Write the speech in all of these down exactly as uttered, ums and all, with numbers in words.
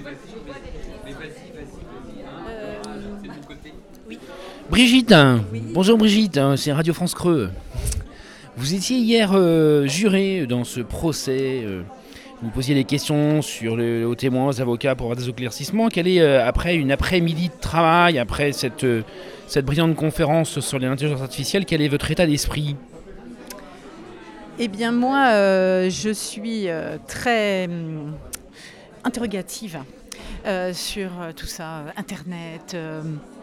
Brigitte, oui. Bonjour Brigitte, c'est Radio France Creux. Vous étiez hier euh, jurée dans ce procès. Euh, vous posiez des questions sur le, aux témoins, aux avocats pour avoir des éclaircissements. Quelle est, euh, après une après-midi de travail, après cette, euh, cette brillante conférence sur l'intelligence artificielle, quel est votre état d'esprit ? Eh bien moi, euh, je suis euh, très euh, interrogative euh, sur euh, tout ça, Internet, euh,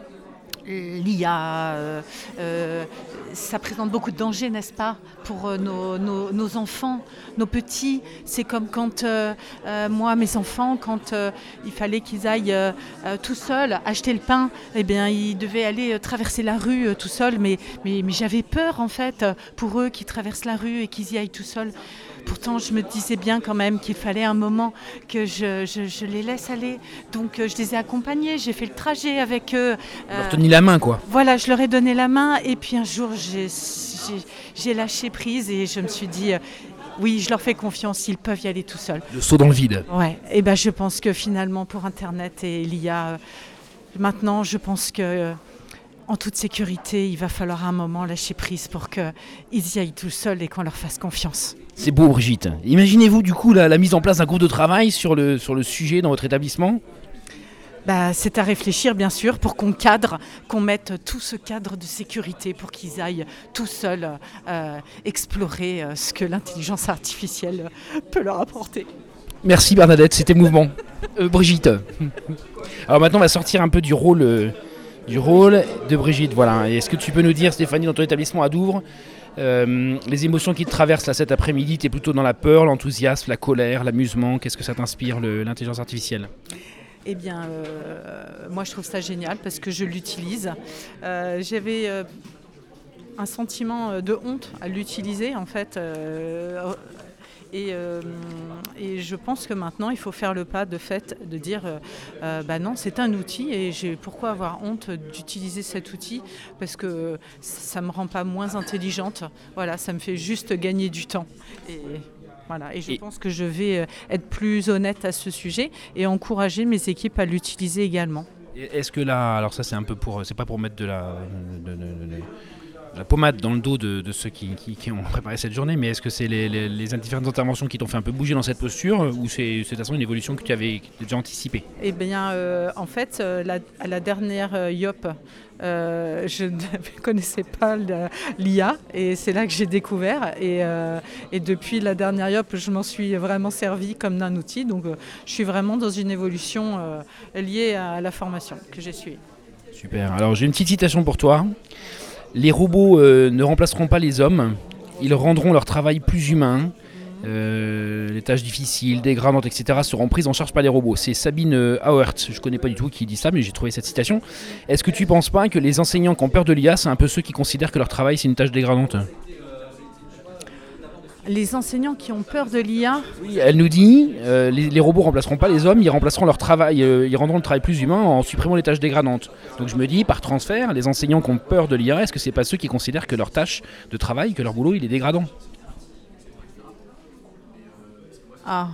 l'I A. Euh, euh, ça présente beaucoup de dangers, n'est-ce pas, pour euh, nos, nos, nos enfants, nos petits. C'est comme quand euh, euh, moi, mes enfants, quand euh, il fallait qu'ils aillent euh, euh, tout seuls acheter le pain, eh bien, ils devaient aller euh, traverser la rue euh, tout seuls. Mais, mais, mais j'avais peur, en fait, pour eux qui traversent la rue et qu'ils y aillent tout seuls. Pourtant, je me disais bien quand même qu'il fallait un moment que je, je, je les laisse aller. Donc, euh, je les ai accompagnés, j'ai fait le trajet avec eux. Vous leur teniez la main, quoi. Voilà, je leur ai donné la main. Et puis un jour, j'ai, j'ai, j'ai lâché prise et je me suis dit, euh, oui, je leur fais confiance, ils peuvent y aller tout seuls. Le saut dans le vide. Ouais, et ben, je pense que finalement, pour Internet et l'I A, euh, maintenant, je pense que... Euh, en toute sécurité, il va falloir un moment lâcher prise pour qu'ils y aillent tout seuls et qu'on leur fasse confiance. C'est beau, Brigitte. Imaginez-vous du coup la, la mise en place d'un groupe de travail sur le, sur le sujet dans votre établissement ? Bah, c'est à réfléchir, bien sûr, pour qu'on cadre, qu'on mette tout ce cadre de sécurité pour qu'ils aillent tout seuls euh, explorer euh, ce que l'intelligence artificielle peut leur apporter. Merci Bernadette, c'était mouvement. Euh, Brigitte. Alors maintenant, on va sortir un peu du rôle... Euh, du rôle de Brigitte, voilà. Et est-ce que tu peux nous dire, Stéphanie, dans ton établissement à Douvres, euh, les émotions qui te traversent là, cet après-midi, tu es plutôt dans la peur, l'enthousiasme, la colère, l'amusement, qu'est-ce que ça t'inspire, le, l'intelligence artificielle ? Eh bien, euh, moi je trouve ça génial parce que je l'utilise. Euh, j'avais euh, un sentiment de honte à l'utiliser en fait. Euh, Et, euh, et je pense que maintenant, il faut faire le pas de fait de dire euh, euh, bah non, c'est un outil et j'ai, pourquoi avoir honte d'utiliser cet outil ? Parce que ça ne me rend pas moins intelligente. Voilà, ça me fait juste gagner du temps. Et, voilà, et je et pense que je vais être plus honnête à ce sujet et encourager mes équipes à l'utiliser également. Est-ce que là, alors ça c'est un peu pour, c'est pas pour mettre de la... De, de, de, de... la pommade dans le dos de, de ceux qui, qui, qui ont préparé cette journée, mais est-ce que c'est les, les, les différentes interventions qui t'ont fait un peu bouger dans cette posture ou c'est, c'est de toute façon une évolution que tu avais déjà anticipée ? Eh bien, euh, en fait, euh, la, à la dernière euh, Y O P, euh, je ne connaissais pas la, l'I A et c'est là que j'ai découvert. Et, euh, et depuis la dernière Y O P, je m'en suis vraiment servi comme d'un outil. Donc, euh, je suis vraiment dans une évolution euh, liée à la formation que j'ai suivie. Super. Alors, j'ai une petite citation pour toi. Les robots euh, ne remplaceront pas les hommes, ils rendront leur travail plus humain. Euh, les tâches difficiles, dégradantes, et cetera seront prises en charge par les robots. C'est Sabine Auert, je ne connais pas du tout qui dit ça, mais j'ai trouvé cette citation. Est-ce que tu ne penses pas que les enseignants qui ont peur de l'I A, c'est un peu ceux qui considèrent que leur travail c'est une tâche dégradante ? Les enseignants qui ont peur de l'I A ? Oui, elle nous dit euh, les, les robots ne remplaceront pas les hommes, ils remplaceront leur travail, euh, ils rendront le travail plus humain en supprimant les tâches dégradantes. Donc je me dis, par transfert, les enseignants qui ont peur de l'I A, est-ce que c'est pas ceux qui considèrent que leur tâche de travail, que leur boulot, il est dégradant ? Ah.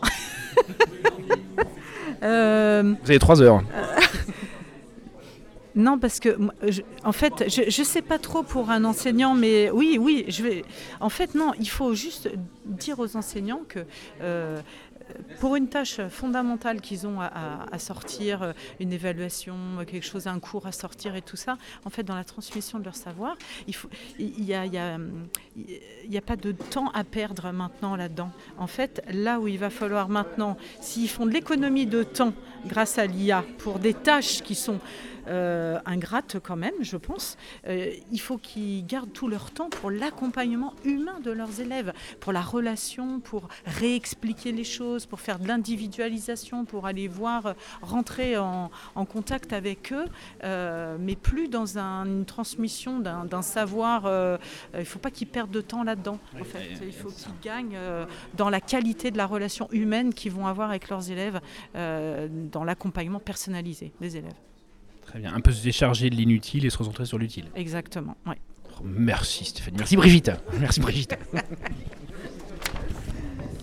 euh... Vous avez trois heures. Euh... Non, parce que, je, en fait, je ne sais pas trop pour un enseignant, mais oui, oui, je vais... En fait, non, il faut juste dire aux enseignants que euh, pour une tâche fondamentale qu'ils ont à, à, à sortir, une évaluation, quelque chose, un cours à sortir et tout ça, en fait, dans la transmission de leur savoir, il faut, il y a, il y a, il y a pas de temps à perdre maintenant là-dedans. En fait, là où il va falloir maintenant, s'ils font de l'économie de temps grâce à l'I A pour des tâches qui sont Euh, ingrates quand même, je pense. Euh, il faut qu'ils gardent tout leur temps pour l'accompagnement humain de leurs élèves, pour la relation, pour réexpliquer les choses, pour faire de l'individualisation, pour aller voir, rentrer en, en contact avec eux, euh, mais plus dans un, une transmission d'un, d'un savoir. Euh, il ne faut pas qu'ils perdent de temps là-dedans. En fait, il faut qu'ils gagnent euh, dans la qualité de la relation humaine qu'ils vont avoir avec leurs élèves, euh, dans l'accompagnement personnalisé des élèves. Très bien, un peu se décharger de l'inutile et se concentrer sur l'utile. Exactement, oui. Merci Stéphanie. Merci Brigitte. Merci Brigitte.